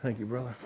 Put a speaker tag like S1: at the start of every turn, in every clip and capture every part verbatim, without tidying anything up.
S1: Thank you, brother.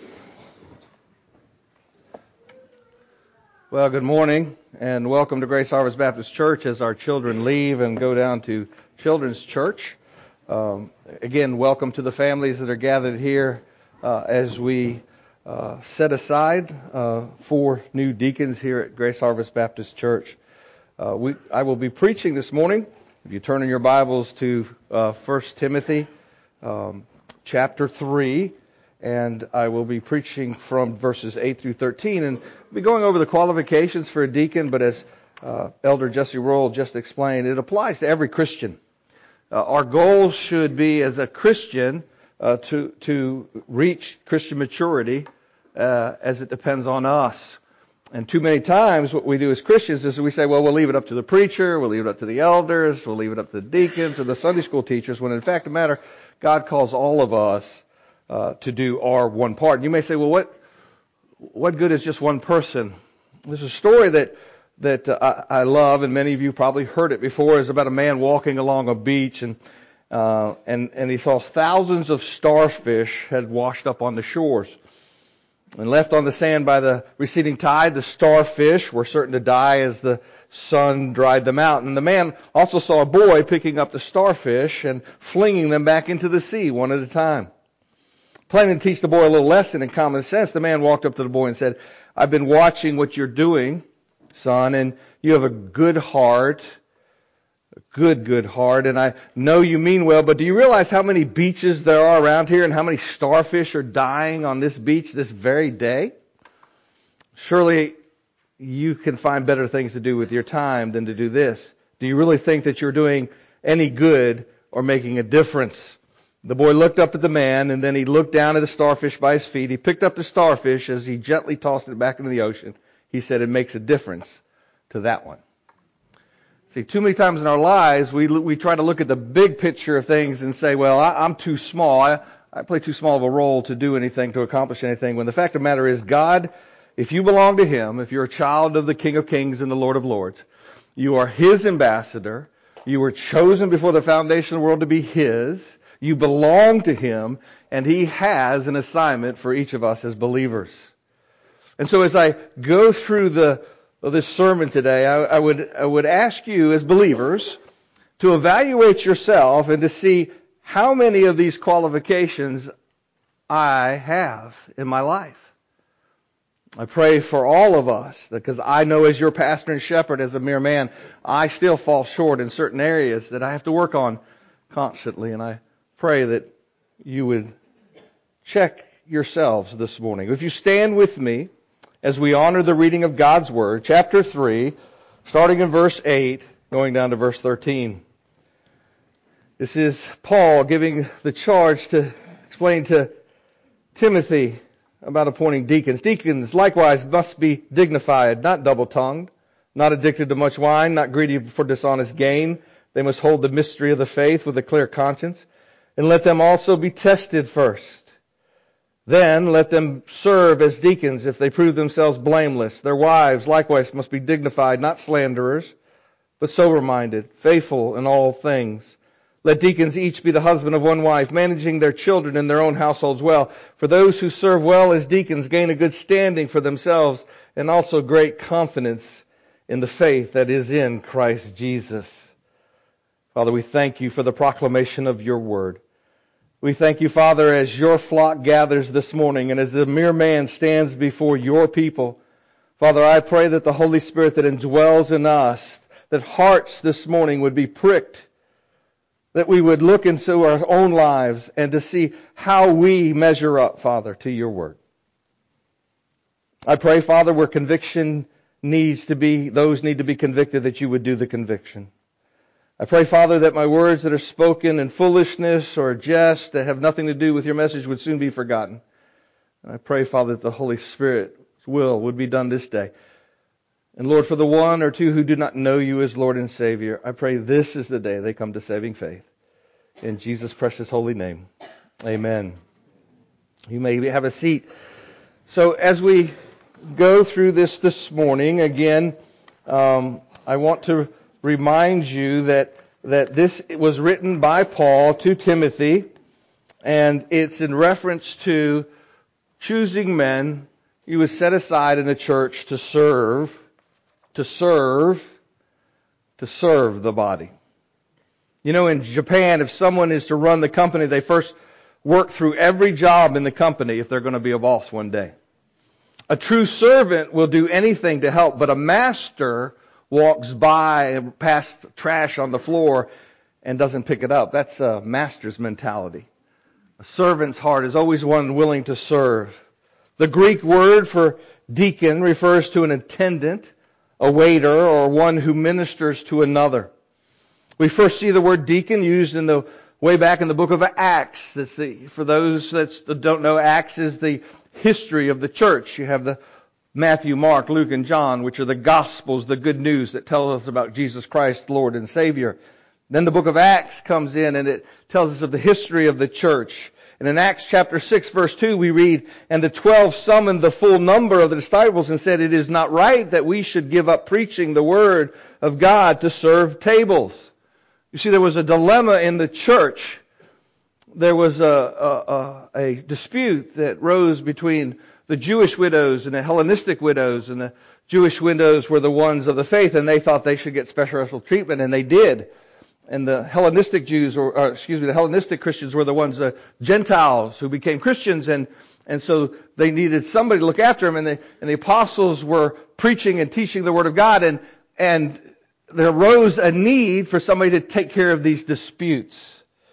S1: Well, good morning and welcome to Grace Harvest Baptist Church as our children leave and go down to Children's Church. Um, again, welcome to the families that are gathered here uh, as we uh, set aside uh, four new deacons here at Grace Harvest Baptist Church. Uh, we, I will be preaching this morning. If you turn in your Bibles to uh, First Timothy um, chapter three, and I will be preaching from verses eight through thirteen, and I'll be going over the qualifications for a deacon, but as uh, Elder Jesse Roll just explained, it applies to every Christian. Uh, our goal should be, as a Christian, uh, to to reach Christian maturity, uh, as it depends on us. And too many times what we do as Christians is we say, well, we'll leave it up to the preacher, we'll leave it up to the elders, we'll leave it up to the deacons and the Sunday school teachers, when in fact the matter, God calls all of us uh, to do our one part. And you may say, well, what what good is just one person? There's a story that that uh, I, I love, and many of you probably heard it before. It's about a man walking along a beach, and uh, and and he saw thousands of starfish had washed up on the shores. And left on the sand by the receding tide, the starfish were certain to die as the sun dried them out. And the man also saw a boy picking up the starfish and flinging them back into the sea one at a time. Planning to teach the boy a little lesson in common sense, the man walked up to the boy and said, I've been watching what you're doing, son, and you have a good heart, a good, good heart, and I know you mean well, but do you realize how many beaches there are around here and how many starfish are dying on this beach this very day? Surely you can find better things to do with your time than to do this. Do you really think that you're doing any good or making a difference? The boy looked up at the man, and then he looked down at the starfish by his feet. He picked up the starfish as he gently tossed it back into the ocean. He said, it makes a difference to that one. See, too many times in our lives, we we try to look at the big picture of things and say, well, I, I'm too small. I, I play too small of a role to do anything, to accomplish anything. When the fact of the matter is, God, if you belong to Him, if you're a child of the King of Kings and the Lord of Lords, you are His ambassador. You were chosen before the foundation of the world to be His. You belong to Him, and He has an assignment for each of us as believers. And so as I go through the Well, this sermon today, I, I would I would ask you as believers to evaluate yourself and to see how many of these qualifications I have in my life. I pray for all of us, because I know as your pastor and shepherd, as a mere man, I still fall short in certain areas that I have to work on constantly. And I pray that you would check yourselves this morning. If you stand with me as we honor the reading of God's Word, chapter three, starting in verse eight, going down to verse thirteen. This is Paul giving the charge to explain to Timothy about appointing deacons. Deacons likewise must be dignified, not double-tongued, not addicted to much wine, not greedy for dishonest gain. They must hold the mystery of the faith with a clear conscience, and let them also be tested first. Then let them serve as deacons if they prove themselves blameless. Their wives likewise must be dignified, not slanderers, but sober-minded, faithful in all things. Let deacons each be the husband of one wife, managing their children and their own households well. For those who serve well as deacons gain a good standing for themselves and also great confidence in the faith that is in Christ Jesus. Father, we thank you for the proclamation of your word. We thank you, Father, as your flock gathers this morning and as the mere man stands before your people. Father, I pray that the Holy Spirit that indwells in us, that hearts this morning would be pricked, that we would look into our own lives and to see how we measure up, Father, to your word. I pray, Father, where conviction needs to be, those need to be convicted, that you would do the conviction. I pray, Father, that my words that are spoken in foolishness or jest that have nothing to do with your message would soon be forgotten. And I pray, Father, that the Holy Spirit's will would be done this day. And Lord, for the one or two who do not know you as Lord and Savior, I pray this is the day they come to saving faith. In Jesus' precious holy name, amen. You may have a seat. So as we go through this this morning, again, um, I want to remind you that that this was written by Paul to Timothy, And it's in reference to choosing men you would set aside in the church to serve, to serve, to serve the body. You know, in Japan, if someone is to run the company, they first work through every job in the company if they're going to be a boss one day. A true servant will do anything to help, but a master walks by and past trash on the floor and doesn't pick it up. That's a master's mentality. A servant's heart is always one willing to serve. The Greek word for deacon refers to an attendant, a waiter, or one who ministers to another. We first see the word deacon used in the way back in the book of Acts. That's the, for those that don't know, Acts is the history of the church. You have the Matthew, Mark, Luke, and John, which are the Gospels, the good news that tell us about Jesus Christ, Lord and Savior. Then the book of Acts comes in and it tells us of the history of the church. And in Acts chapter six verse two we read, "And the twelve summoned the full number of the disciples and said, 'It is not right that we should give up preaching the word of God to serve tables.'" You see, there was a dilemma in the church. There was a, a, a, a dispute that rose between the Jewish widows and the Hellenistic widows, and the Jewish widows were the ones of the faith, and they thought they should get special treatment, and they did. And the Hellenistic Jews, or, or excuse me, the Hellenistic Christians were the ones, the Gentiles who became Christians, and and so they needed somebody to look after them, and the and the apostles were preaching and teaching the Word of God, and and there arose a need for somebody to take care of these disputes.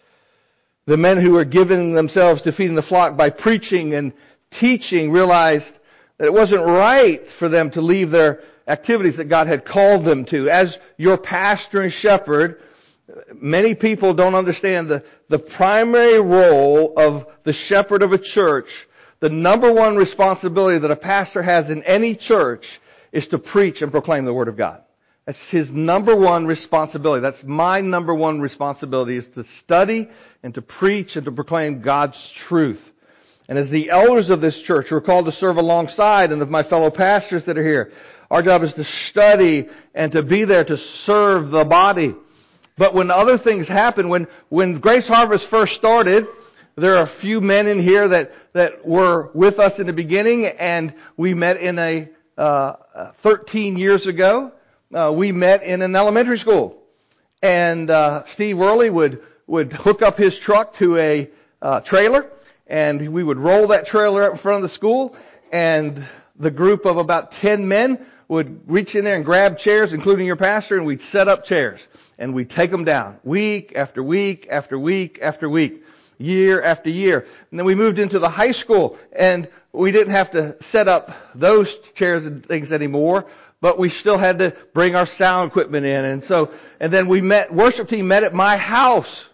S1: The men who were giving themselves to feeding the flock by preaching and teaching realized that it wasn't right for them to leave their activities that God had called them to. As your pastor and shepherd, many people don't understand the, the primary role of the shepherd of a church. The number one responsibility that a pastor has in any church is to preach and proclaim the Word of God. That's his number one responsibility. That's my number one responsibility, is to study and to preach and to proclaim God's truth. And as the elders of this church, we're called to serve alongside, and of my fellow pastors that are here, our job is to study and to be there to serve the body. But when other things happen, when, when Grace Harvest first started, there are a few men in here that, that were with us in the beginning, and we met in a, uh, thirteen years ago. Uh, we met in an elementary school. And, uh, Steve Worley would, would hook up his truck to a, uh, trailer, and we would roll that trailer up in front of the school, and the group of about ten men would reach in there and grab chairs, including your pastor, and we'd set up chairs. And we'd take them down week after week after week after week, year after year. And then we moved into the high school, and we didn't have to set up those chairs and things anymore, but we still had to bring our sound equipment in. And so, and then we met, worship team met at my house.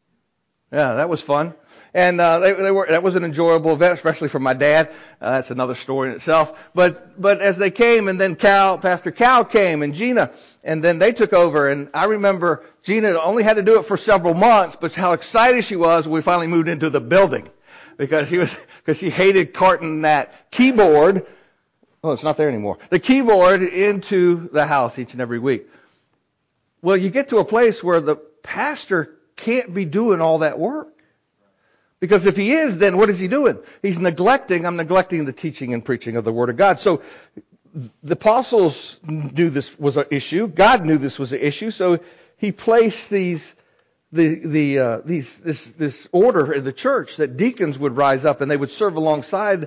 S1: Yeah, that was fun. And uh, they, they were, that was an enjoyable event, especially for my dad. Uh, that's another story in itself. But but as they came, and then Cal, Pastor Cal came, and Gina, and then they took over. And I remember Gina only had to do it for several months, but how excited she was when we finally moved into the building, because she was because she hated carting that keyboard. Oh, it's not there anymore. The keyboard into the house each and every week. Well, you get to a place where the pastor can't be doing all that work. Because if he is, then what is he doing? He's neglecting, I'm neglecting the teaching and preaching of the Word of God. So the apostles knew this was an issue. God knew this was an issue. So he placed these, the, the, uh, these, this, this order in the church that deacons would rise up and they would serve alongside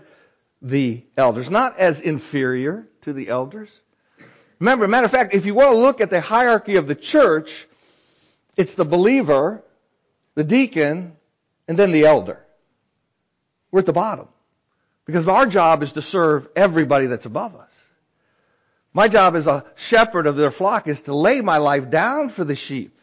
S1: the elders, not as inferior to the elders. Remember, matter of fact, if you want to look at the hierarchy of the church, it's the believer, the deacon, and then the elder. We're at the bottom. Because our job is to serve everybody that's above us. My job as a shepherd of their flock is to lay my life down for the sheep.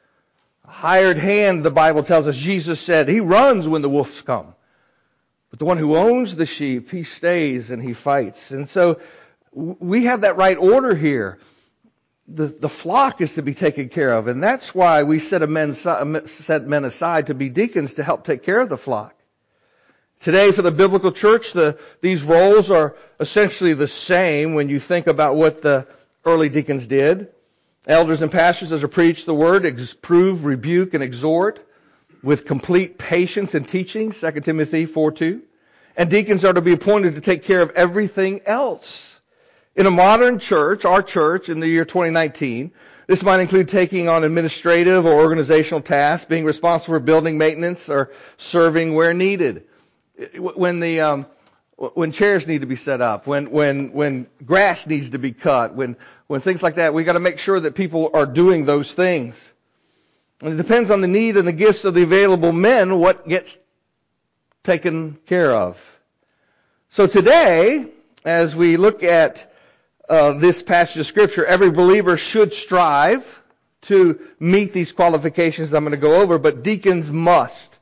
S1: A hired hand, the Bible tells us, Jesus said, he runs when the wolves come. But the one who owns the sheep, he stays and he fights. And so we have that right order here. The, the flock is to be taken care of, and that's why we set, a men, set men aside to be deacons to help take care of the flock. Today, for the biblical church, the, these roles are essentially the same when you think about what the early deacons did. Elders and pastors are to preach the word, prove, rebuke, and exhort. with complete patience and teaching, Second Timothy four two. And deacons are to be appointed to take care of everything else. In a modern church, our church in the year twenty nineteen, this might include taking on administrative or organizational tasks, being responsible for building maintenance, or serving where needed. When the um, when chairs need to be set up, when when when grass needs to be cut, when when things like that, we got to make sure that people are doing those things. And it depends on the need and the gifts of the available men what gets taken care of. So today, as we look at uh, this passage of Scripture, every believer should strive to meet these qualifications I'm going to go over, but deacons must,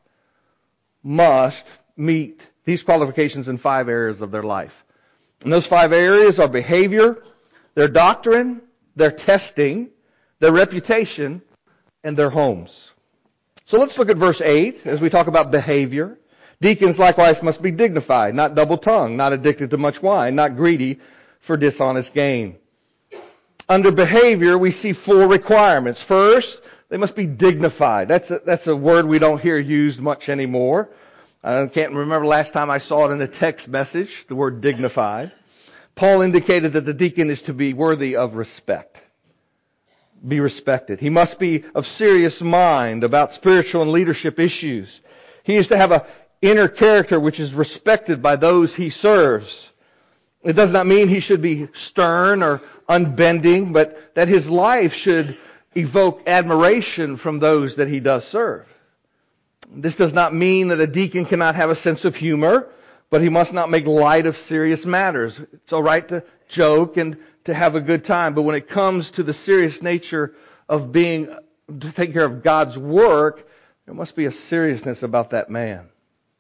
S1: must meet these qualifications in five areas of their life. And those five areas are behavior, their doctrine, their testing, their reputation, and their homes. So let's look at verse eight as we talk about behavior. Deacons likewise must be dignified, not double-tongued, not addicted to much wine, not greedy for dishonest gain. Under behavior, we see four requirements. First, they must be dignified. That's a, that's a word we don't hear used much anymore. I can't remember the last time I saw it in a text message, the word dignified. Paul indicated that the deacon is to be worthy of respect. Be respected. He must be of serious mind about spiritual and leadership issues. He is to have an inner character which is respected by those he serves. It does not mean he should be stern or unbending, but that his life should evoke admiration from those that he does serve. This does not mean that a deacon cannot have a sense of humor, but he must not make light of serious matters. It's all right to joke and to have a good time, but when it comes to the serious nature of being, to take care of God's work, there must be a seriousness about that man.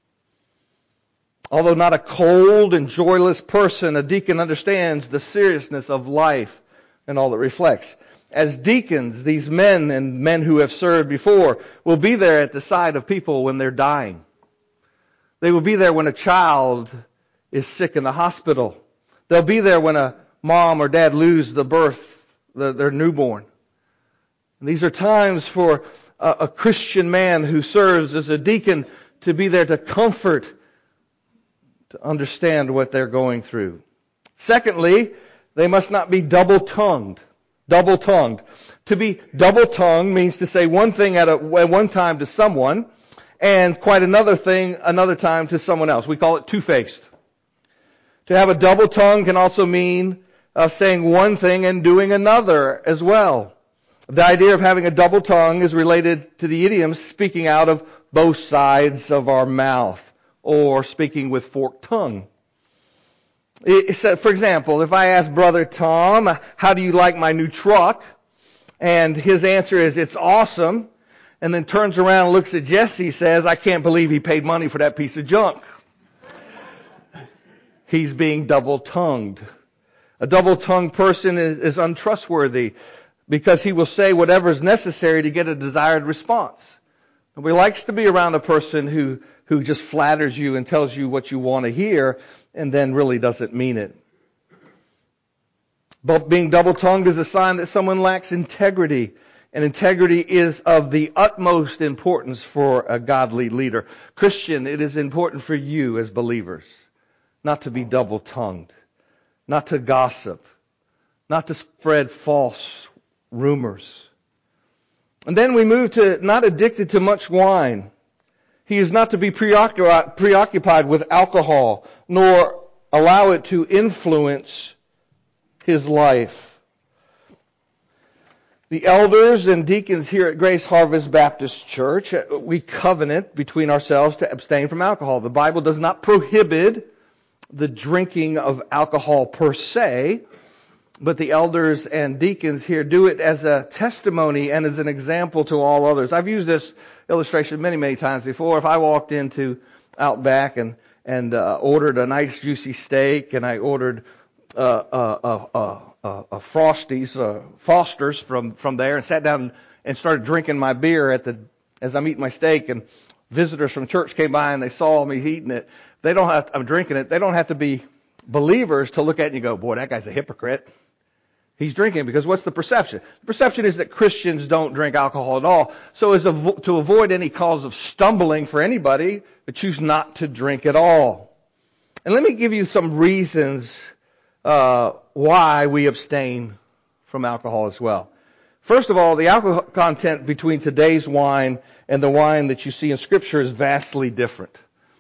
S1: Although not a cold and joyless person, a deacon understands the seriousness of life and all it reflects. As deacons, these men and men who have served before will be there at the side of people when they're dying. They will be there when a child is sick in the hospital. They'll be there when a mom or dad lose the birth, the, their newborn. And these are times for a, a Christian man who serves as a deacon to be there to comfort, to understand what they're going through. Secondly, they must not be double-tongued. Double-tongued. To be double-tongued means to say one thing at, a, at one time to someone and quite another thing another time to someone else. We call it two-faced. To have a double tongue can also mean uh, saying one thing and doing another as well. The idea of having a double tongue is related to the idiom speaking out of both sides of our mouth or speaking with forked tongue. It, for example, if I ask Brother Tom, how do you like my new truck? And his answer is, it's awesome. And then turns around and looks at Jesse, says, I can't believe he paid money for that piece of junk. He's being double-tongued. A double-tongued person is, is untrustworthy because he will say whatever is necessary to get a desired response. Nobody likes to be around a person who, who just flatters you and tells you what you want to hear and then really doesn't mean it. But being double-tongued is a sign that someone lacks integrity. And integrity is of the utmost importance for a godly leader. Christian, it is important for you as believers not to be double-tongued, not to gossip, not to spread false rumors. And then we move to not addicted to much wine. He is not to be preoccupied with alcohol, nor allow it to influence his life. The elders and deacons here at Grace Harvest Baptist Church, we covenant between ourselves to abstain from alcohol. The Bible does not prohibit the drinking of alcohol per se, but the elders and deacons here do it as a testimony and as an example to all others. I've used this illustration many, many times before. If I walked into Outback and, and uh, ordered a nice juicy steak and I ordered uh, uh, uh, uh, uh, uh, Frosties, uh, Fosters from, from there and sat down and started drinking my beer at the as I'm eating my steak, and visitors from church came by and they saw me eating it. They don't have to, I'm drinking it. They don't have to be believers to look at it and you go, boy, that guy's a hypocrite. He's drinking because what's the perception? The perception is that Christians don't drink alcohol at all. So as avo- to avoid any cause of stumbling for anybody, they choose not to drink at all. And let me give you some reasons uh, why we abstain from alcohol as well. First of all, the alcohol content between today's wine and the wine that you see in Scripture is vastly different.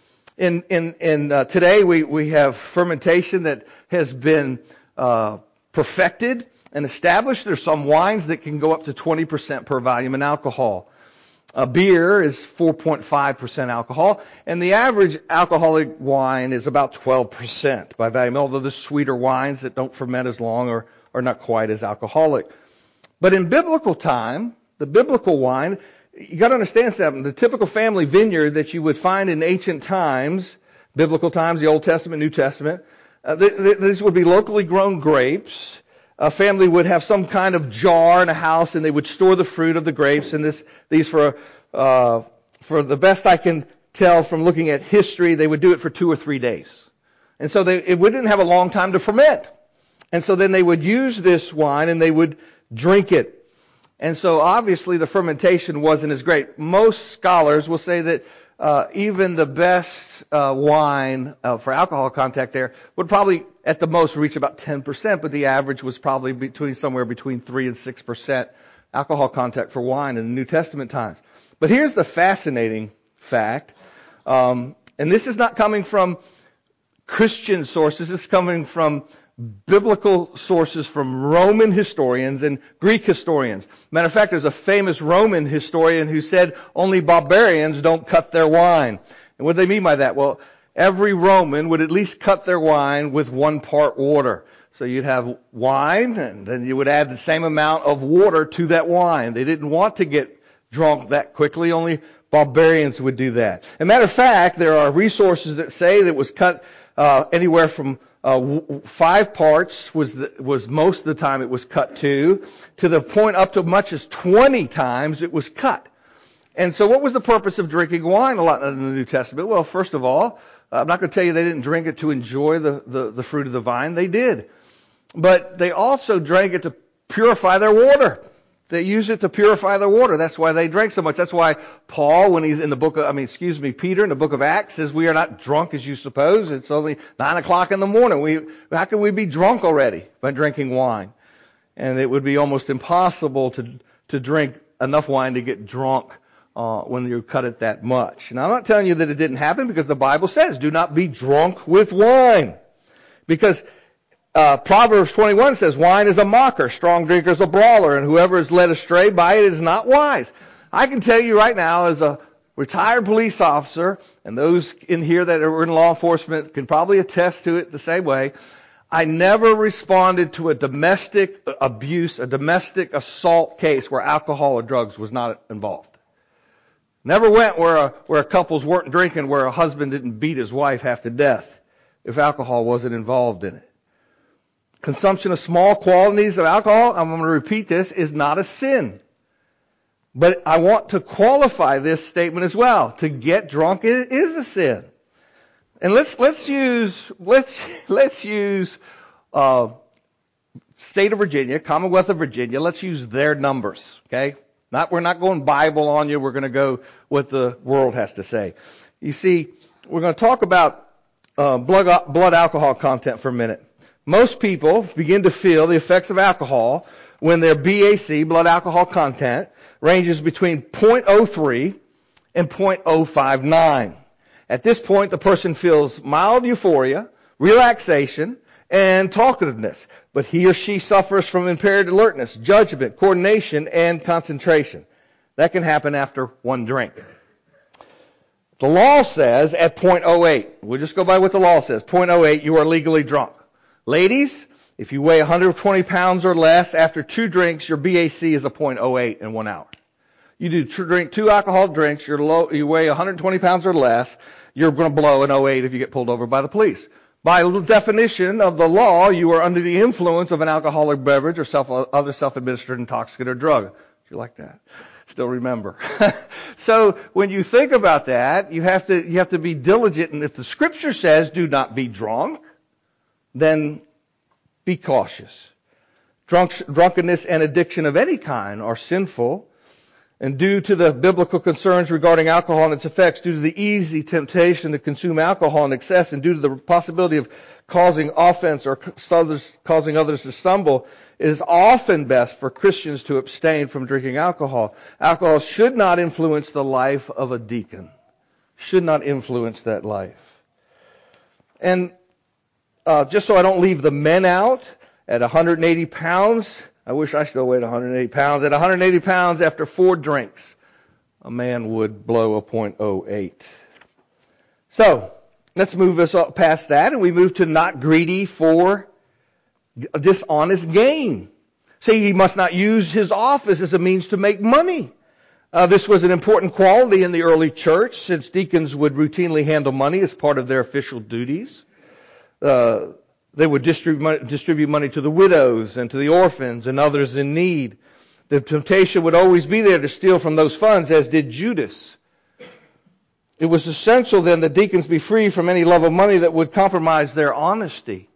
S1: In in in uh, today we we have fermentation that has been uh, perfected and established. There's some wines that can go up to twenty percent per volume in alcohol. A beer is four point five percent alcohol, and the average alcoholic wine is about twelve percent by volume, although the sweeter wines that don't ferment as long are, are not quite as alcoholic. But in biblical time, the biblical wine, you got to understand something. The typical family vineyard that you would find in ancient times, biblical times, the Old Testament, New Testament, uh, th- th- these would be locally grown grapes. A family would have some kind of jar in a house, and they would store the fruit of the grapes. And this, these, for uh, for the best I can tell from looking at history, they would do it for two or three days. And so they it wouldn't have a long time to ferment. And so then they would use this wine and they would drink it. And so obviously the fermentation wasn't as great. Most scholars will say that uh, even the best uh, wine uh, for alcohol content there would probably at the most reach about ten percent, but the average was probably between somewhere between three and six percent alcohol content for wine in the New Testament times. But here's the fascinating fact, um, and this is not coming from Christian sources. It's coming from biblical sources, from Roman historians and Greek historians. Matter of fact, there's a famous Roman historian who said only barbarians don't cut their wine. And what do they mean by that? Well, every Roman would at least cut their wine with one part water. So you'd have wine, and then you would add the same amount of water to that wine. They didn't want to get drunk that quickly. Only barbarians would do that. As a matter of fact, there are resources that say that it was cut uh, anywhere from uh, five parts was the, was most of the time it was cut to, to the point up to much as twenty times it was cut. And so what was the purpose of drinking wine a lot in the New Testament? Well, first of all, I'm not going to tell you they didn't drink it to enjoy the, the, the fruit of the vine. They did. But they also drank it to purify their water. They used it to purify their water. That's why they drank so much. That's why Paul, when he's in the book of, I mean, excuse me, Peter in the book of Acts says, we are not drunk as you suppose. It's only nine o'clock in the morning. We, how can we be drunk already by drinking wine? And it would be almost impossible to, to drink enough wine to get drunk Uh, when you cut it that much. Now, I'm not telling you that it didn't happen, because the Bible says, do not be drunk with wine. Because uh, Proverbs twenty-one says, wine is a mocker, strong drink is a brawler, and whoever is led astray by it is not wise. I can tell you right now, as a retired police officer, and those in here that are in law enforcement can probably attest to it the same way, I never responded to a domestic abuse, a domestic assault case where alcohol or drugs was not involved. Never went where a, where couples weren't drinking, where a husband didn't beat his wife half to death if alcohol wasn't involved in it. Consumption of small quantities of alcohol, I'm going to repeat this, is not a sin. But I want to qualify this statement as well. To get drunk is a sin. And let's let's use let's let's use uh, state of Virginia, Commonwealth of Virginia. Let's use their numbers, okay? Not, we're not going Bible on you. We're going to go what the world has to say. You see, we're going to talk about uh, blood, blood alcohol content for a minute. Most people begin to feel the effects of alcohol when their B A C, blood alcohol content, ranges between zero point zero three and zero point zero five nine. At this point, the person feels mild euphoria, relaxation, and talkativeness, but he or she suffers from impaired alertness, judgment, coordination, and concentration. That can happen after one drink. The law says at zero point zero eight, we'll just go by what the law says, zero point zero eight, you are legally drunk. Ladies, if you weigh one hundred twenty pounds or less, after two drinks, your B A C is a zero point zero eight in one hour. You do two, drink two alcohol drinks, you're low, you weigh one hundred twenty pounds or less, you're going to blow an zero point zero eight if you get pulled over by the police. By definition of the law, you are under the influence of an alcoholic beverage or self, other self-administered intoxicant or drug. Do you like that? Still remember. So when you think about that, you have to you have to be diligent. And if the Scripture says, "Do not be drunk," then be cautious. Drunk, drunkenness and addiction of any kind are sinful. And due to the biblical concerns regarding alcohol and its effects, due to the easy temptation to consume alcohol in excess, and due to the possibility of causing offense or causing others to stumble, it is often best for Christians to abstain from drinking alcohol. Alcohol should not influence the life of a deacon. Should not influence that life. And uh, just so I don't leave the men out, at one hundred eighty pounds, I wish I still weighed one hundred eighty pounds. At one hundred eighty pounds, after four drinks, a man would blow a point oh eight. So, let's move us up past that, and we move to not greedy for dishonest gain. See, he must not use his office as a means to make money. Uh, this was an important quality in the early church, since deacons would routinely handle money as part of their official duties. Uh, They would distribute money, distribute money to the widows and to the orphans and others in need. The temptation would always be there to steal from those funds, as did Judas. It was essential then that deacons be free from any love of money that would compromise their honesty.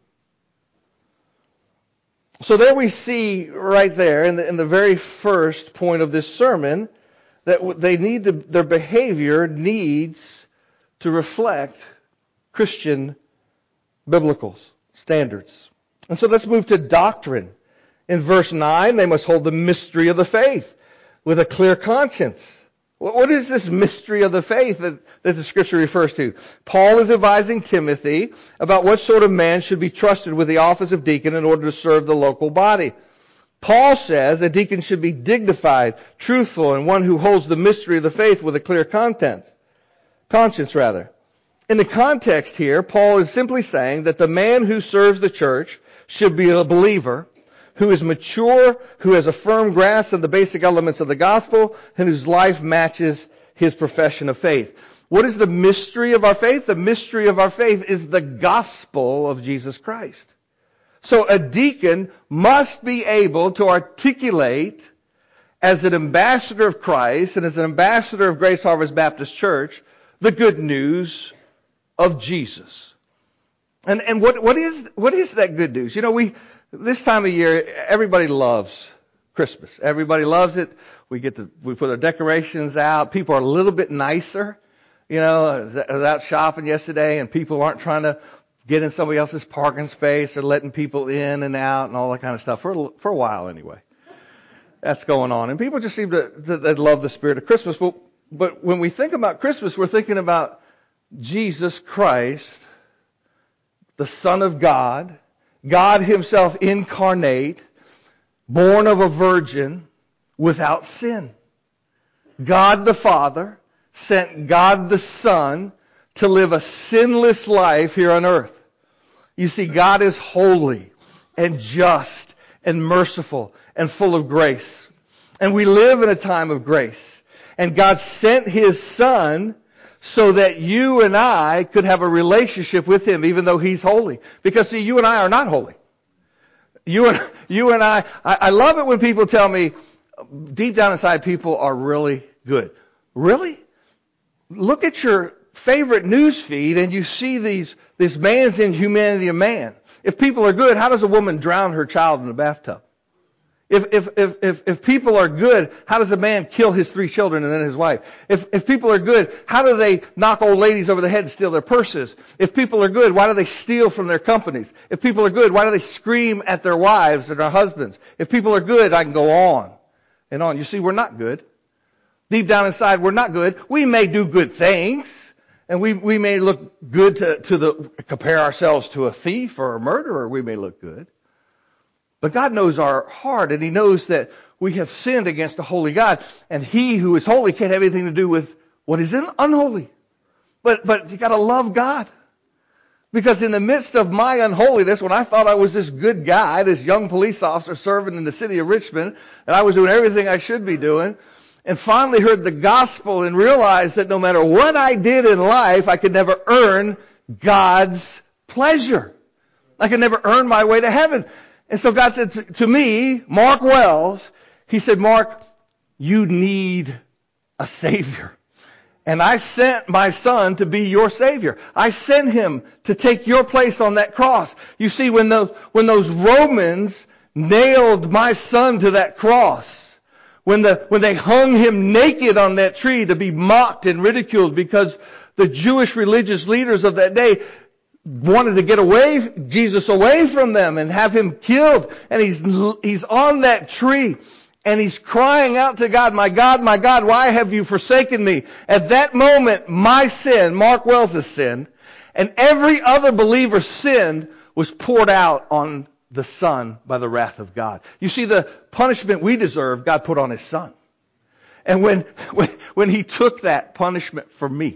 S1: So there we see right there in the, in the very first point of this sermon that they need to, their behavior needs to reflect Christian biblical standards. And so let's move to doctrine. In verse nine, they must hold the mystery of the faith with a clear conscience. What is this mystery of the faith that, that the Scripture refers to? Paul is advising Timothy about what sort of man should be trusted with the office of deacon in order to serve the local body. Paul says a deacon should be dignified, truthful, and one who holds the mystery of the faith with a clear content, conscience rather. In the context here, Paul is simply saying that the man who serves the church should be a believer, who is mature, who has a firm grasp of the basic elements of the gospel, and whose life matches his profession of faith. What is the mystery of our faith? The mystery of our faith is the gospel of Jesus Christ. So a deacon must be able to articulate, as an ambassador of Christ and as an ambassador of Grace Harvest Baptist Church, the good news of Jesus. And and what what is what is that good news? You know, we this time of year, everybody loves Christmas. Everybody loves it. We get to we put our decorations out. People are a little bit nicer. You know, I was out shopping yesterday, and people aren't trying to get in somebody else's parking space or letting people in and out and all that kind of stuff for for a while anyway. That's going on, and people just seem to, to they love the spirit of Christmas. But but when we think about Christmas, we're thinking about Jesus Christ, the Son of God, God Himself incarnate, born of a virgin, without sin. God the Father sent God the Son to live a sinless life here on earth. You see, God is holy and just and merciful and full of grace. And we live in a time of grace. And God sent His Son so that you and I could have a relationship with Him, even though He's holy. Because see, you and I are not holy. You and, you and I, I, I love it when people tell me, deep down inside, people are really good. Really? Look at your favorite news feed and you see these, this man's inhumanity of man. If people are good, how does a woman drown her child in a bathtub? If, if, if, if, if people are good, how does a man kill his three children and then his wife? If, if people are good, how do they knock old ladies over the head and steal their purses? If people are good, why do they steal from their companies? If people are good, why do they scream at their wives and their husbands? If people are good, I can go on and on. You see, we're not good. Deep down inside, we're not good. We may do good things, and we, we may look good to, to the, compare ourselves to a thief or a murderer. We may look good. But God knows our heart, and He knows that we have sinned against a holy God. And He who is holy can't have anything to do with what is unholy. But, but you gotta love God. Because in the midst of my unholiness, when I thought I was this good guy, this young police officer serving in the city of Richmond, and I was doing everything I should be doing, and finally heard the gospel and realized that no matter what I did in life, I could never earn God's pleasure. I could never earn my way to heaven. And so God said to, to me, Mark Wells, He said, Mark, you need a Savior. And I sent my Son to be your Savior. I sent Him to take your place on that cross. You see, when those, when those Romans nailed my son to that cross, when the when they hung him naked on that tree to be mocked and ridiculed because the Jewish religious leaders of that day wanted to get away, Jesus away from them and have him killed. And he's, he's on that tree and he's crying out to God, my God, my God, why have you forsaken me? At that moment, my sin, Mark Wells' sin, and every other believer's sin was poured out on the Son by the wrath of God. You see, the punishment we deserve, God put on his Son. And when, when, when he took that punishment for me,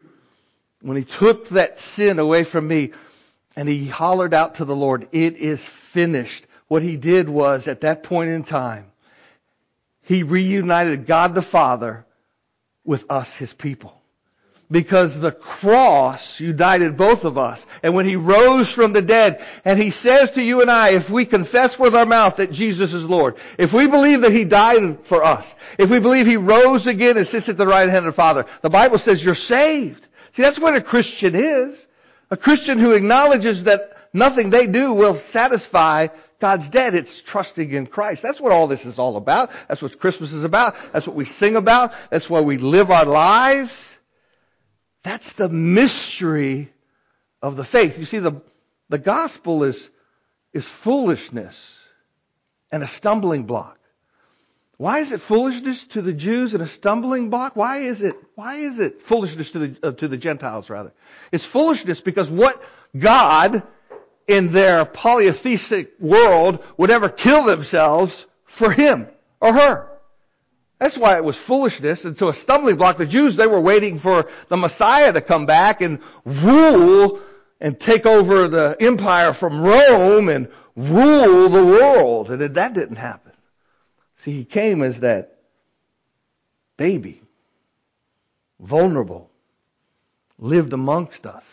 S1: when he took that sin away from me and he hollered out to the Lord, it is finished. What he did was, at that point in time, he reunited God the Father with us, his people. Because the cross united both of us. And when he rose from the dead, and he says to you and I, if we confess with our mouth that Jesus is Lord, if we believe that he died for us, if we believe he rose again and sits at the right hand of the Father, the Bible says you're saved. See, that's what a Christian is. A Christian who acknowledges that nothing they do will satisfy God's debt. It's trusting in Christ. That's what all this is all about. That's what Christmas is about. That's what we sing about. That's why we live our lives. That's the mystery of the faith. You see, the, the gospel is, is foolishness and a stumbling block. Why is it foolishness to the Jews and a stumbling block? Why is it, why is it foolishness to the, uh, to the Gentiles rather? It's foolishness because what God in their polytheistic world would ever kill themselves for him or her. That's why it was foolishness and to a stumbling block. The Jews, they were waiting for the Messiah to come back and rule and take over the empire from Rome and rule the world. And that didn't happen. See, he came as that baby, vulnerable, lived amongst us,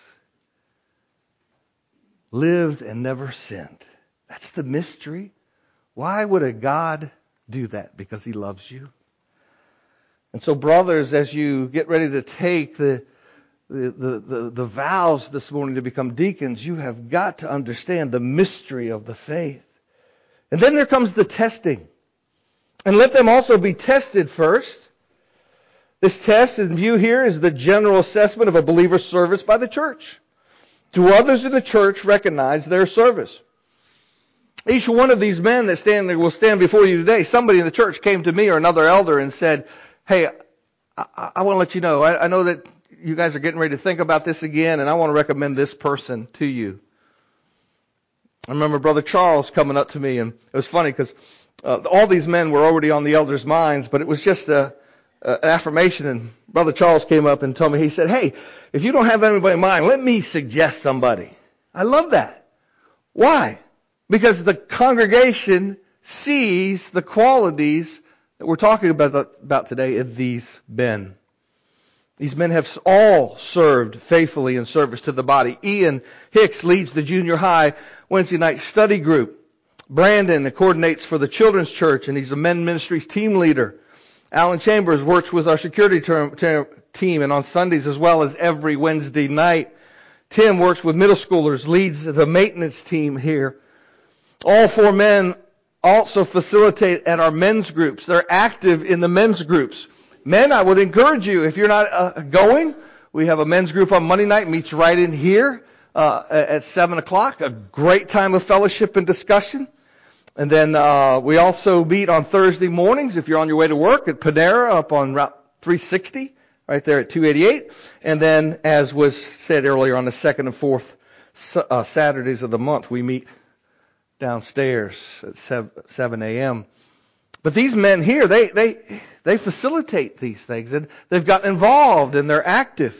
S1: lived and never sinned. That's the mystery. Why would a God do that? Because he loves you. And so, brothers, as you get ready to take the the, the, the, the vows this morning to become deacons, you have got to understand the mystery of the faith. And then there comes the testing. And let them also be tested first. This test in view here is the general assessment of a believer's service by the church. Do others in the church recognize their service? Each one of these men that stand will stand before you today, somebody in the church came to me or another elder and said, hey, I, I want to let you know, I, I know that you guys are getting ready to think about this again, and I want to recommend this person to you. I remember Brother Charles coming up to me, and it was funny because Uh, all these men were already on the elders' minds, but it was just a, a, an affirmation. And Brother Charles came up and told me, he said, hey, if you don't have anybody in mind, let me suggest somebody. I love that. Why? Because the congregation sees the qualities that we're talking about, about today in these men. These men have all served faithfully in service to the body. Ian Hicks leads the junior high Wednesday night study group. Brandon coordinates for the children's church, and he's a men ministries team leader. Alan Chambers works with our security term, ter- team, and on Sundays as well as every Wednesday night. Tim works with middle schoolers, leads the maintenance team here. All four men also facilitate at our men's groups. They're active in the men's groups. Men, I would encourage you, if you're not uh, going, we have a men's group on Monday night, meets right in here uh, at seven o'clock. A great time of fellowship and discussion. And then uh, we also meet on Thursday mornings, if you're on your way to work, at Panera up on Route three sixty, right there at two eighty-eight. And then, as was said earlier, on the second and fourth uh, Saturdays of the month, we meet downstairs at seven a.m. But these men here, they they they facilitate these things, and they've gotten involved, and they're active.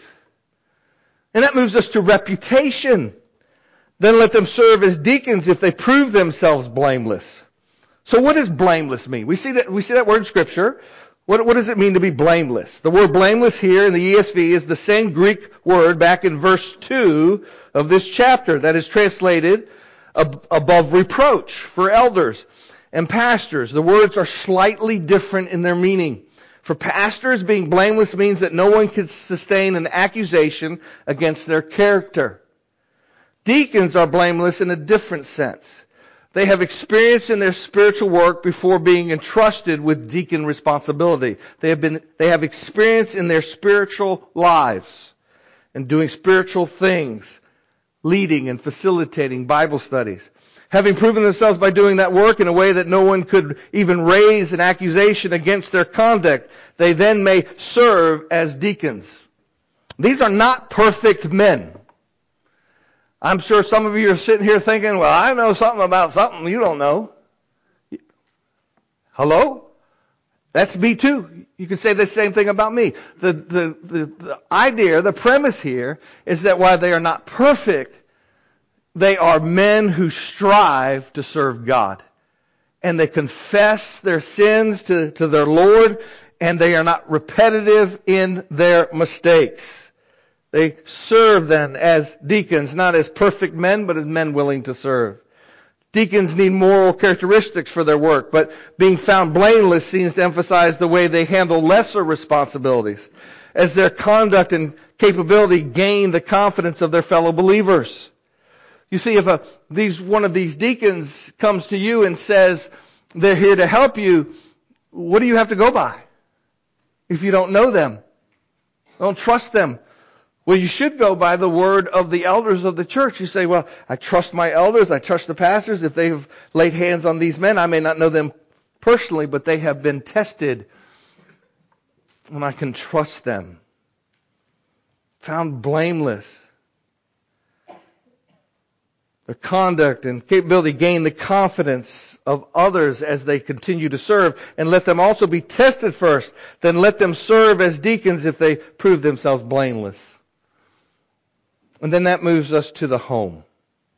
S1: And that moves us to reputation. Then let them serve as deacons if they prove themselves blameless. So what does blameless mean? We see that we see that word in Scripture. What, what does it mean to be blameless? The word blameless here in the E S V is the same Greek word back in verse two of this chapter that is translated ab- above reproach for elders and pastors. The words are slightly different in their meaning. For pastors, being blameless means that no one can sustain an accusation against their character. Deacons are blameless in a different sense. They have experience in their spiritual work before being entrusted with deacon responsibility. They have been, they have experience in their spiritual lives and doing spiritual things, leading and facilitating Bible studies. Having proven themselves by doing that work in a way that no one could even raise an accusation against their conduct, they then may serve as deacons. These are not perfect men. I'm sure some of you are sitting here thinking, well, I know something about something you don't know. Hello? That's me too. You can say the same thing about me. The, the, the, the idea, the premise here is that while they are not perfect, they are men who strive to serve God. And they confess their sins to, to their Lord, and they are not repetitive in their mistakes. They serve then as deacons, not as perfect men, but as men willing to serve. Deacons need moral characteristics for their work, but being found blameless seems to emphasize the way they handle lesser responsibilities, as their conduct and capability gain the confidence of their fellow believers. You see, if a, these, one of these deacons comes to you and says they're here to help you, what do you have to go by if you don't know them? Don't trust them. Well, you should go by the word of the elders of the church. You say, well, I trust my elders. I trust the pastors. If they've laid hands on these men, I may not know them personally, but they have been tested, and I can trust them. Found blameless. Their conduct and capability gain the confidence of others as they continue to serve, and let them also be tested first. Then let them serve as deacons if they prove themselves blameless. And then that moves us to the home.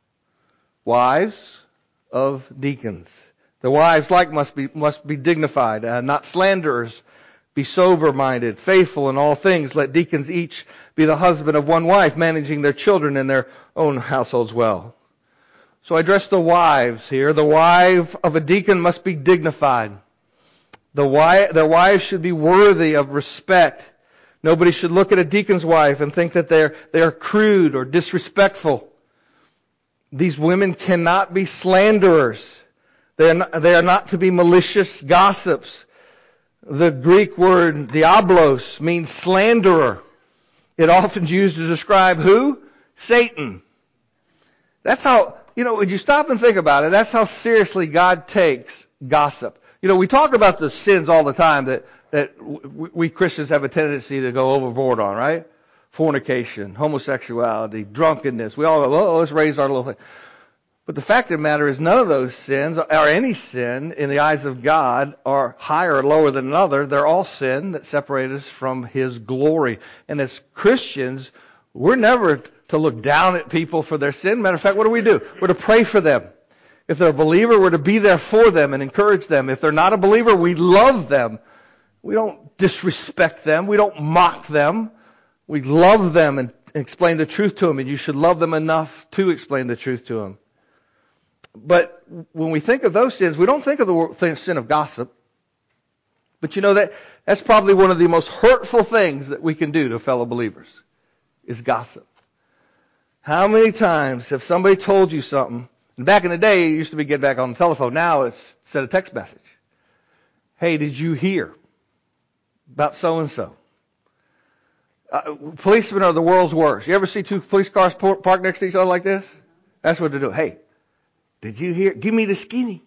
S1: Wives of deacons. The wives like must be must be dignified, uh, not slanderers. Be sober-minded, faithful in all things. Let deacons each be the husband of one wife, managing their children and their own households well. So I address the wives here. The wife of a deacon must be dignified. The wife, their wives should be worthy of respect. Nobody should look at a deacon's wife and think that they're, they're crude or disrespectful. These women cannot be slanderers. They are not, they are not to be malicious gossips. The Greek word diablos means slanderer. It often is used to describe who? Satan. That's how, you know, when you stop and think about it, that's how seriously God takes gossip. You know, we talk about the sins all the time that that we Christians have a tendency to go overboard on, right? Fornication, homosexuality, drunkenness. We all go, oh, let's raise our little thing. But the fact of the matter is none of those sins, or any sin in the eyes of God, are higher or lower than another. They're all sin that separate us from His glory. And as Christians, we're never to look down at people for their sin. Matter of fact, what do we do? We're to pray for them. If they're a believer, we're to be there for them and encourage them. If they're not a believer, we love them. We don't disrespect them. We don't mock them. We love them and explain the truth to them, and you should love them enough to explain the truth to them. But when we think of those sins, we don't think of the sin of gossip. But you know that that's probably one of the most hurtful things that we can do to fellow believers, is gossip. How many times have somebody told you something? And back in the day, it used to be get back on the telephone. Now it's send a text message. Hey, did you hear about so-and-so? Uh, policemen are the world's worst. You ever see two police cars parked next to each other like this? That's what they do. Hey, did you hear? Give me the skinny.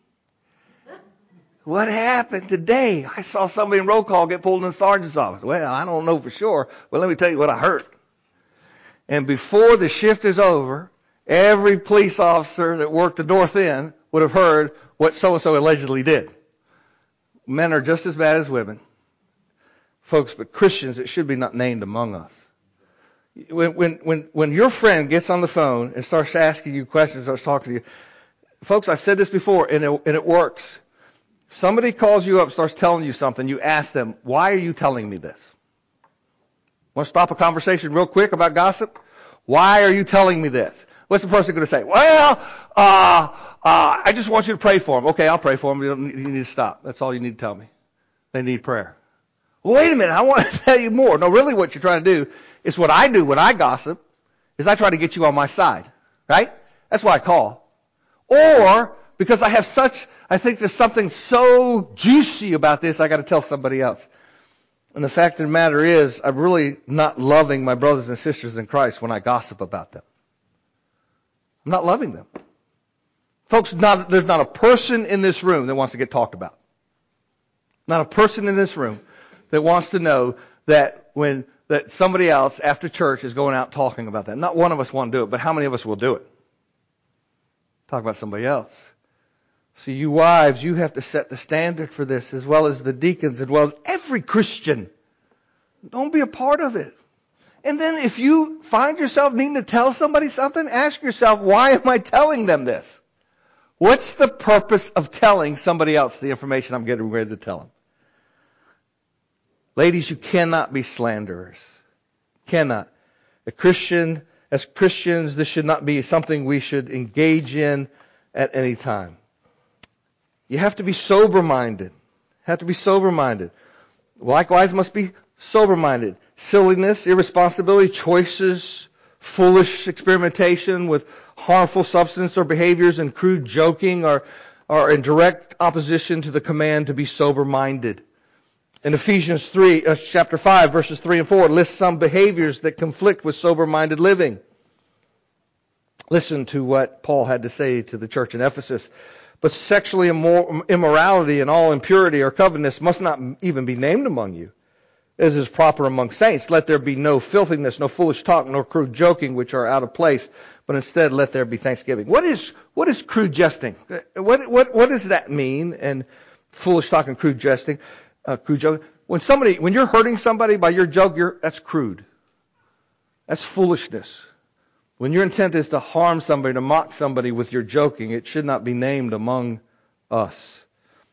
S1: What happened today? I saw somebody in roll call get pulled in the sergeant's office. Well, I don't know for sure. Well, let me tell you what I heard. And before the shift is over, every police officer that worked the north end would have heard what so-and-so allegedly did. Men are just as bad as women. Folks, but Christians, it should be not named among us. When, when, when, when your friend gets on the phone and starts asking you questions, starts talking to you, folks, I've said this before, and it, and it works. If somebody calls you up, starts telling you something, you ask them, why are you telling me this? Want to stop a conversation real quick about gossip? Why are you telling me this? What's the person going to say? Well, uh, uh, I just want you to pray for them. Okay, I'll pray for them. You, don't need, you need to stop. That's all you need to tell me. They need prayer. Well, wait a minute. I want to tell you more. No, really what you're trying to do is what I do when I gossip is I try to get you on my side. Right? That's why I call. Or Because I have such, I think there's something so juicy about this, I got to tell somebody else. And the fact of the matter is, I'm really not loving my brothers and sisters in Christ when I gossip about them. I'm not loving them. Folks, not, there's not a person in this room that wants to get talked about. Not a person in this room that wants to know that when that somebody else after church is going out talking about that. Not one of us want to do it, but how many of us will do it? Talk about somebody else. See, you wives, you have to set the standard for this, as well as the deacons, as well as every Christian. Don't be a part of it. And then if you find yourself needing to tell somebody something, ask yourself, why am I telling them this? What's the purpose of telling somebody else the information I'm getting ready to tell them? Ladies, you cannot be slanderers. Cannot. A Christian, as Christians, this should not be something we should engage in at any time. You have to be sober-minded. Have to be sober-minded. Likewise, must be sober-minded. Silliness, irresponsibility, choices, foolish experimentation with harmful substance or behaviors, and crude joking are, are in direct opposition to the command to be sober-minded. In Ephesians three, uh, chapter five, verses three and four, lists some behaviors that conflict with sober-minded living. Listen to what Paul had to say to the church in Ephesus. But sexually immor- immorality and all impurity or covetousness must not even be named among you, as is proper among saints. Let there be no filthiness, no foolish talk, nor crude joking, which are out of place, but instead let there be thanksgiving. What is what is crude jesting? What what what does that mean? And foolish talk and crude jesting, uh, crude joking. When somebody, when you're hurting somebody by your joke, you're that's crude. That's foolishness. When your intent is to harm somebody, to mock somebody with your joking, it should not be named among us.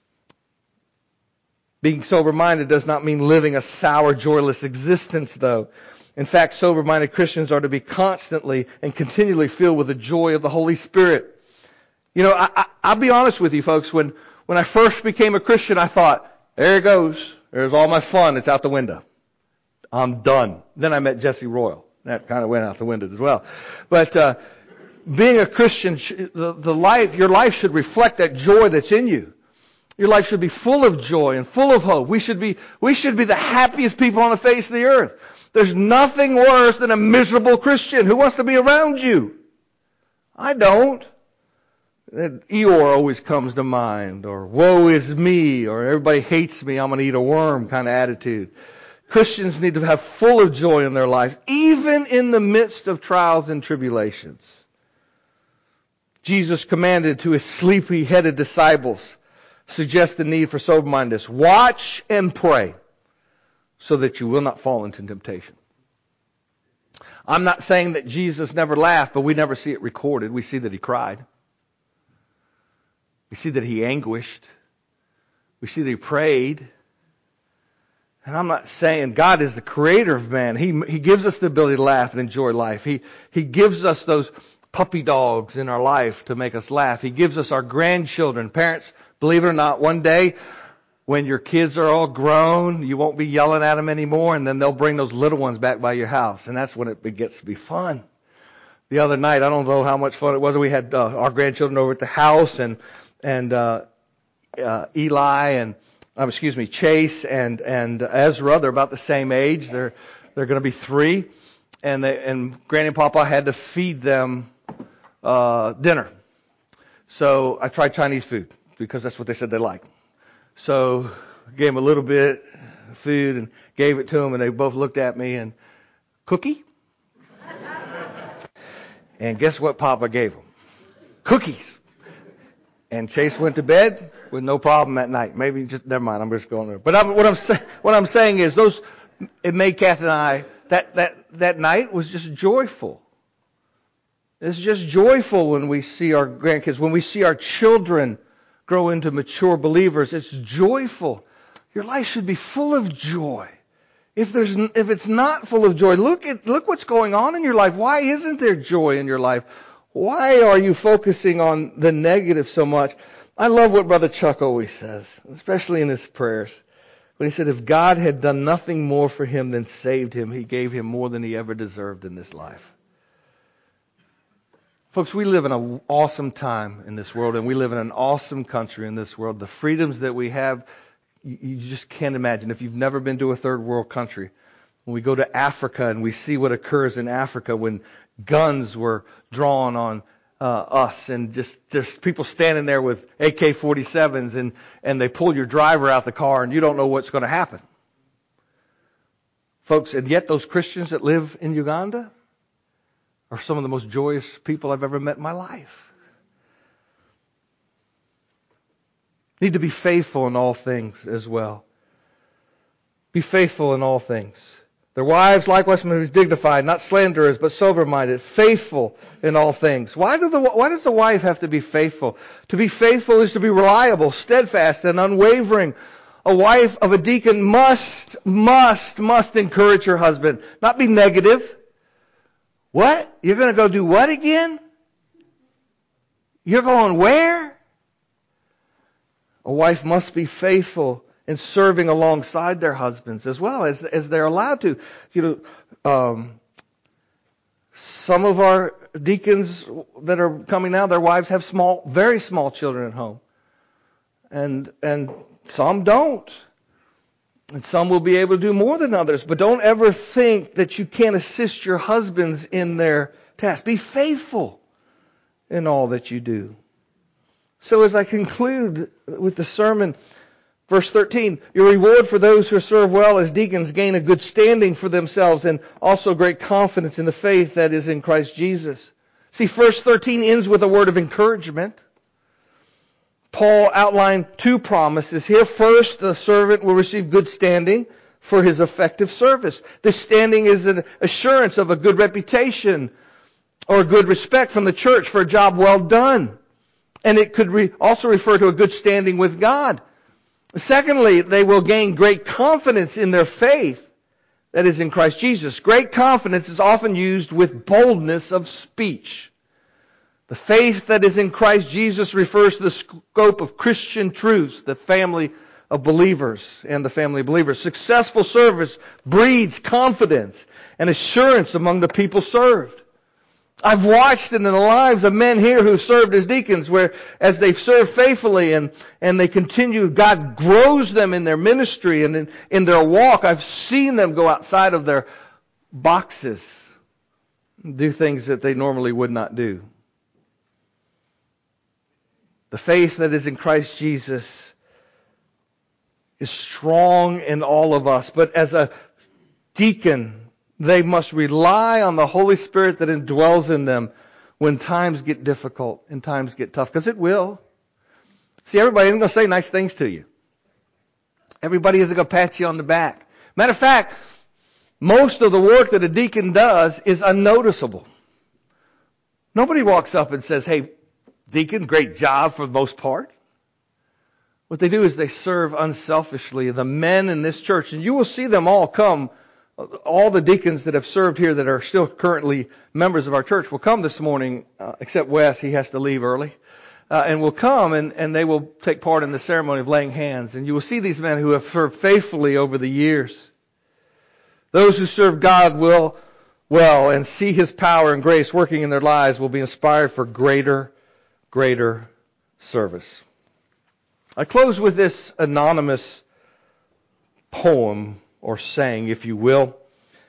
S1: Being sober-minded does not mean living a sour, joyless existence, though. In fact, sober-minded Christians are to be constantly and continually filled with the joy of the Holy Spirit. You know, I, I, I'll be honest with you, folks. When, when I first became a Christian, I thought, there it goes. There's all my fun. It's out the window. I'm done. Then I met Jesse Royal. That kind of went out the window as well. But uh, being a Christian, the, the life, your life should reflect that joy that's in you. Your life should be full of joy and full of hope. We should be, we should be the happiest people on the face of the earth. There's nothing worse than a miserable Christian who wants to be around you. I don't. Eeyore always comes to mind, or woe is me, or everybody hates me, I'm going to eat a worm kind of attitude. Christians need to have full of joy in their lives, even in the midst of trials and tribulations. Jesus commanded to his sleepy-headed disciples, suggest the need for sober-mindedness. Watch and pray so that you will not fall into temptation. I'm not saying that Jesus never laughed, but we never see it recorded. We see that he cried. We see that he anguished. We see that he prayed. And I'm not saying God is the creator of man. He He gives us the ability to laugh and enjoy life. He He gives us those puppy dogs in our life to make us laugh. He gives us our grandchildren. Parents, believe it or not, one day when your kids are all grown, you won't be yelling at them anymore, and then they'll bring those little ones back by your house, and that's when it gets to be fun. The other night, I don't know how much fun it was. We had uh, our grandchildren over at the house, and and uh, uh, Eli and Um, excuse me, Chase and and Ezra. They're about the same age. They're they're going to be three, and they and Granny and Papa had to feed them uh, dinner. So I tried Chinese food because that's what they said they like. So I gave them a little bit of food and gave it to them, and they both looked at me and cookie. And guess what Papa gave them? Cookies. And Chase went to bed with no problem that night. Maybe just, never mind, I'm just going there. But I'm, what I'm saying, what I'm saying is those, it made Kath and I, that, that, that night was just joyful. It's just joyful when we see our grandkids, when we see our children grow into mature believers. It's joyful. Your life should be full of joy. If there's, if it's not full of joy, look at, look what's going on in your life. Why isn't there joy in your life? Why are you focusing on the negative so much? I love what Brother Chuck always says, especially in his prayers. When he said, if God had done nothing more for him than saved him, he gave him more than he ever deserved in this life. Folks, we live in an awesome time in this world, and we live in an awesome country in this world. The freedoms that we have, you, you just can't imagine. If you've never been to a third world country, when we go to Africa and we see what occurs in Africa when guns were drawn on uh, us, and just there's people standing there with A K forty-sevens, and, and they pull your driver out the car, and you don't know what's going to happen. Folks, and yet those Christians that live in Uganda are some of the most joyous people I've ever met in my life. Need to be faithful in all things as well. Be faithful in all things. Their wives likewise must be dignified, not slanderers, but sober-minded, faithful in all things. Why, do the, why does the wife have to be faithful? To be faithful is to be reliable, steadfast, and unwavering. A wife of a deacon must, must, must encourage her husband, not be negative. What? You're going to go do what again? You're going where? A wife must be faithful in serving alongside their husbands as well as, as they're allowed to. You know, um, some of our deacons that are coming now, their wives have small, very small children at home. And, and some don't. And some will be able to do more than others. But don't ever think that you can't assist your husbands in their task. Be faithful in all that you do. So as I conclude with the sermon, verse thirteen, your reward for those who serve well as deacons gain a good standing for themselves and also great confidence in the faith that is in Christ Jesus. See, verse thirteen ends with a word of encouragement. Paul outlined two promises here. First, the servant will receive good standing for his effective service. This standing is an assurance of a good reputation or a good respect from the church for a job well done. And it could re- also refer to a good standing with God. Secondly, they will gain great confidence in their faith that is in Christ Jesus. Great confidence is often used with boldness of speech. The faith that is in Christ Jesus refers to the scope of Christian truths, the family of believers and the family of believers. Successful service breeds confidence and assurance among the people served. I've watched in the lives of men here who served as deacons where as they've served faithfully and, and they continue, God grows them in their ministry and in, in their walk. I've seen them go outside of their boxes, do things that they normally would not do. The faith that is in Christ Jesus is strong in all of us. But as a deacon, they must rely on the Holy Spirit that indwells in them when times get difficult and times get tough. Because it will. See, everybody isn't going to say nice things to you. Everybody isn't going to pat you on the back. Matter of fact, most of the work that a deacon does is unnoticeable. Nobody walks up and says, hey, deacon, great job for the most part. What they do is they serve unselfishly. The men in this church, and you will see them all come, all the deacons that have served here that are still currently members of our church will come this morning, uh, except Wes, he has to leave early, uh, and will come and, and they will take part in the ceremony of laying hands. And you will see these men who have served faithfully over the years. Those who serve God will well and see His power and grace working in their lives will be inspired for greater greater service. I close with this anonymous poem or saying, if you will.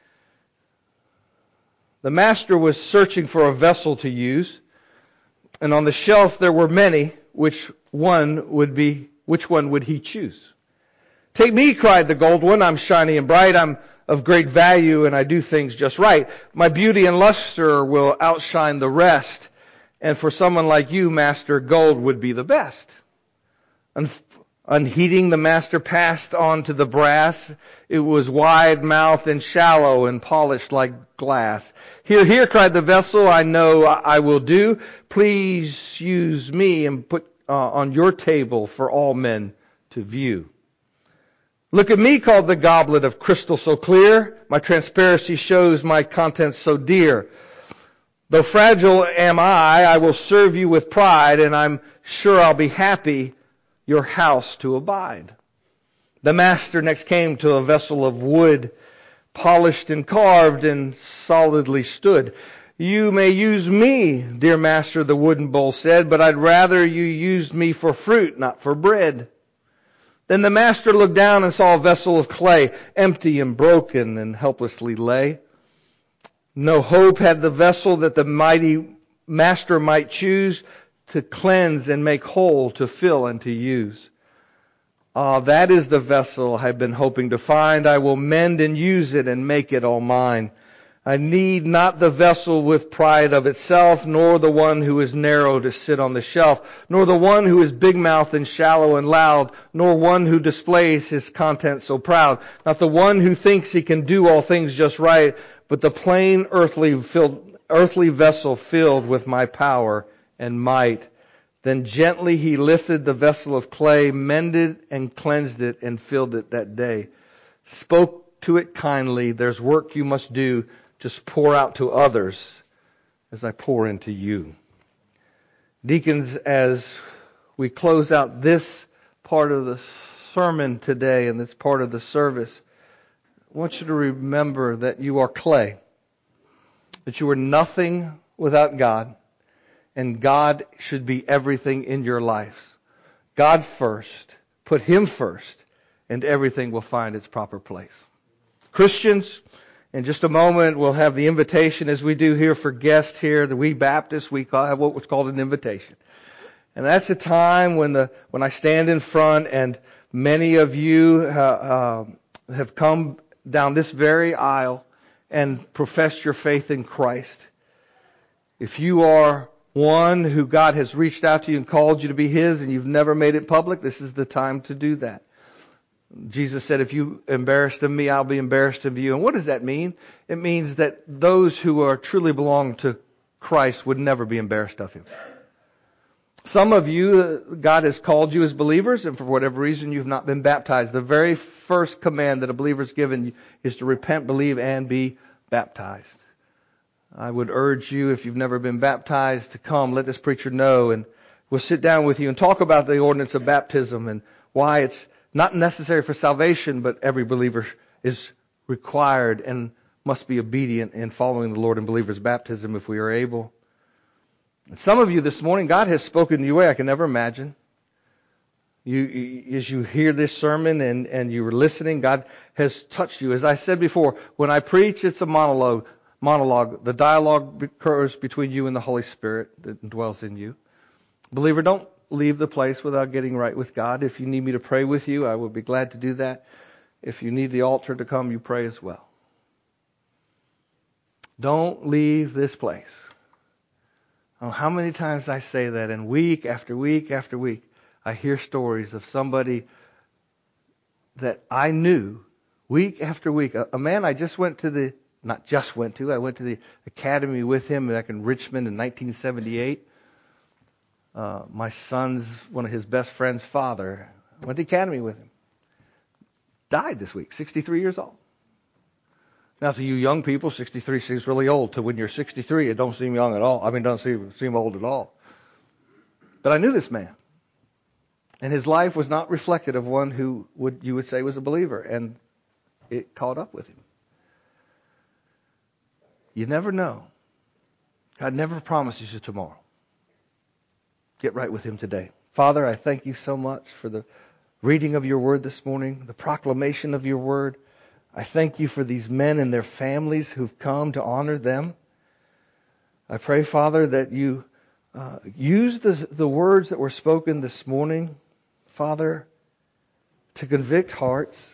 S1: The master was searching for a vessel to use, and on the shelf there were many. Which one would be, which one would he choose? Take me, cried the gold one. I'm shiny and bright. I'm of great value and I do things just right. My beauty and luster will outshine the rest. And for someone like you, Master, gold would be the best. Un- unheeding, the master passed on to the brass. It was wide-mouthed and shallow and polished like glass. Here, here, cried the vessel, I know I will do. Please use me and put uh, on your table for all men to view. Look at me, called the goblet of crystal so clear. My transparency shows my contents so dear. Though fragile am I, I will serve you with pride, and I'm sure I'll be happy your house to abide. The master next came to a vessel of wood, polished and carved and solidly stood. You may use me, dear master, the wooden bowl said, but I'd rather you used me for fruit, not for bread. Then the master looked down and saw a vessel of clay, empty and broken and helplessly lay. No hope had the vessel that the mighty master might choose to cleanse and make whole, to fill and to use. Ah, that is the vessel I've been hoping to find. I will mend and use it and make it all mine. I need not the vessel with pride of itself, nor the one who is narrow to sit on the shelf, nor the one who is big-mouthed and shallow and loud, nor one who displays his content so proud. Not the one who thinks he can do all things just right, but the plain earthly filled, earthly vessel filled with my power and might. Then gently he lifted the vessel of clay, mended and cleansed it, and filled it that day. Spoke to it kindly, there's work you must do. Just pour out to others as I pour into you. Deacons, as we close out this part of the sermon today and this part of the service, I want you to remember that you are clay, that you are nothing without God, and God should be everything in your life. God first, put Him first, and everything will find its proper place. Christians, in just a moment, we'll have the invitation, as we do here for guests here. The We Baptists, we call, have what's called an invitation. And that's a time when the when I stand in front, and many of you uh, uh, have come down this very aisle and professed your faith in Christ. If you are one who God has reached out to you and called you to be His, and you've never made it public, this is the time to do that. Jesus said, if you embarrassed of me, I'll be embarrassed of you. And what does that mean? It means that those who are truly belong to Christ would never be embarrassed of Him. Some of you, God has called you as believers, and for whatever reason you've not been baptized. The very first command that a believer is given is to repent, believe, and be baptized. I would urge you, if you've never been baptized, to come, let this preacher know, and we'll sit down with you and talk about the ordinance of baptism and why it's not necessary for salvation, but every believer is required and must be obedient in following the Lord in believer's baptism if we are able. And some of you this morning, God has spoken to you in a way I can never imagine. You, as you hear this sermon and, and you were listening, God has touched you. As I said before, when I preach, it's a monologue. Monologue. The dialogue occurs between you and the Holy Spirit that dwells in you. Believer, don't leave the place without getting right with God. If you need me to pray with you, I will be glad to do that. If you need the altar to come, you pray as well. Don't leave this place. Oh, how many times I say that, and week after week after week, I hear stories of somebody that I knew week after week. A, a man I just went to the, not just went to, I went to the academy with him back in Richmond in nineteen seventy-eight. Uh, my son's, one of his best friend's father, went to academy with him. Died this week, sixty-three years old. Now, to you young people, sixty-three seems really old. To when you're sixty-three, it don't seem young at all. I mean, it don't seem, seem old at all. But I knew this man. And his life was not reflected of one who would you would say was a believer. And it caught up with him. You never know. God never promises you tomorrow. Get right with Him today. Father, I thank you so much for the reading of your word this morning, the proclamation of your word. I thank you for these men and their families who've come to honor them. I pray, Father, that you uh, use the, the words that were spoken this morning, Father, to convict hearts.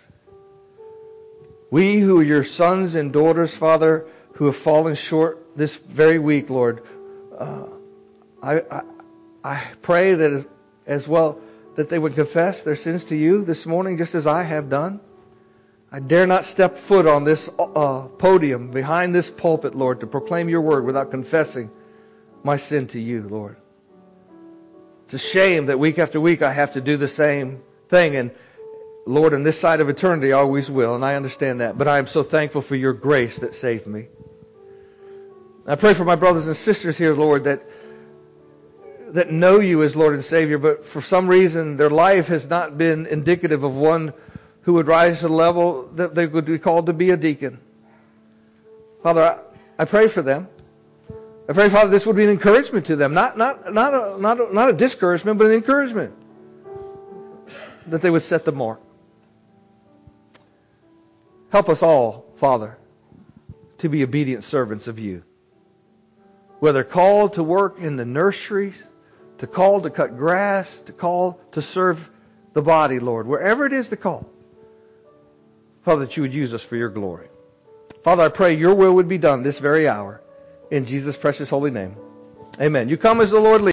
S1: We who are your sons and daughters, Father, who have fallen short this very week, Lord, uh, I, I I pray that as, as well that they would confess their sins to you this morning, just as I have done. I dare not step foot on this uh, podium behind this pulpit, Lord, to proclaim your word without confessing my sin to you, Lord. It's a shame that week after week I have to do the same thing, and Lord, on this side of eternity, I always will, and I understand that. But I am so thankful for your grace that saved me. I pray for my brothers and sisters here, Lord, that that know you as Lord and Savior, but for some reason their life has not been indicative of one who would rise to the level that they would be called to be a deacon. Father, I, I pray for them. I pray, Father, this would be an encouragement to them. Not, not, not, a, not, a, not a discouragement, but an encouragement. That they would set the mark. Help us all, Father, to be obedient servants of you. Whether called to work in the nurseries, to call to cut grass, to call to serve the body, Lord. Wherever it is to call. Father, that you would use us for your glory. Father, I pray your will would be done this very hour. In Jesus' precious holy name. Amen. You come as the Lord leads.